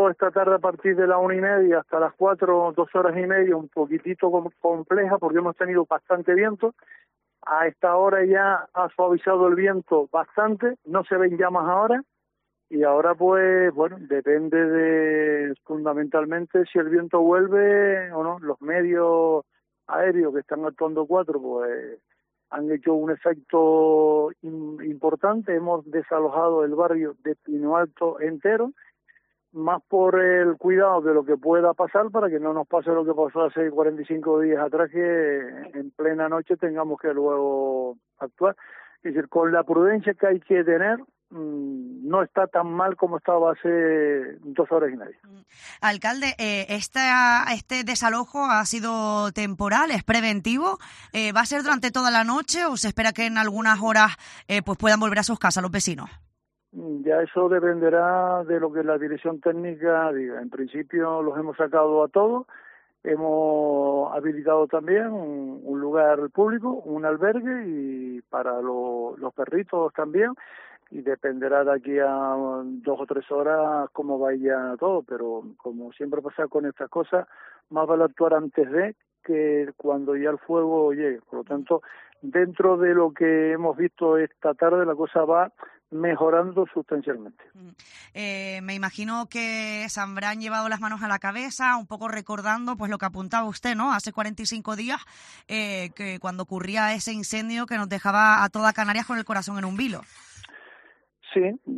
sido esta tarde a partir de la 1:30 hasta las 4, 2 horas y media, un poquitito compleja porque hemos tenido bastante viento. A esta hora ya ha suavizado el viento bastante, no se ven llamas ahora. Y ahora, pues, bueno, depende fundamentalmente si el viento vuelve o no. Los medios aéreos que están actuando 4, pues, han hecho un efecto importante. Hemos desalojado el barrio de Pino Alto entero, más por el cuidado de lo que pueda pasar para que no nos pase lo que pasó hace 45 días atrás, que en plena noche tengamos que luego actuar. Es decir, con la prudencia que hay que tener, no está tan mal como estaba hace 2 horas y media. Alcalde, este desalojo ha sido temporal, es preventivo. ¿Va a ser durante toda la noche o se espera que en algunas horas pues puedan volver a sus casas los vecinos? Ya eso dependerá de lo que la dirección técnica diga. En principio los hemos sacado a todos. Hemos habilitado también un lugar público, un albergue, y para los perritos también. Y dependerá de aquí a 2 o 3 horas cómo vaya todo, pero como siempre pasa con estas cosas, más vale actuar antes de que cuando ya el fuego llegue. Por lo tanto, dentro de lo que hemos visto esta tarde, la cosa va mejorando sustancialmente. Me imagino que se habrán llevado las manos a la cabeza, un poco recordando pues lo que apuntaba usted, ¿no? Hace 45 días, que cuando ocurría ese incendio que nos dejaba a toda Canarias con el corazón en un vilo. Sí,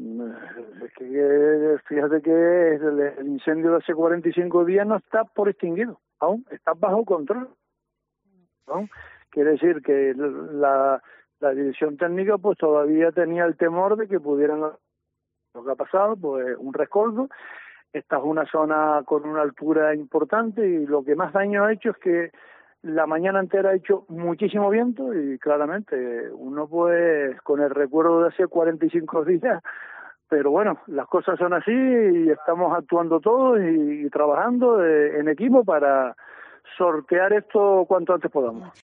es que fíjate que el incendio de hace 45 días no está por extinguido, aún está bajo control, ¿no? Quiere decir que la dirección técnica pues todavía tenía el temor de que pudieran, lo que ha pasado, pues un rescoldo. Esta es una zona con una altura importante y lo que más daño ha hecho es que la mañana entera ha hecho muchísimo viento y claramente uno pues con el recuerdo de hace 45 días, pero bueno, las cosas son así y estamos actuando todos y trabajando en equipo para sortear esto cuanto antes podamos.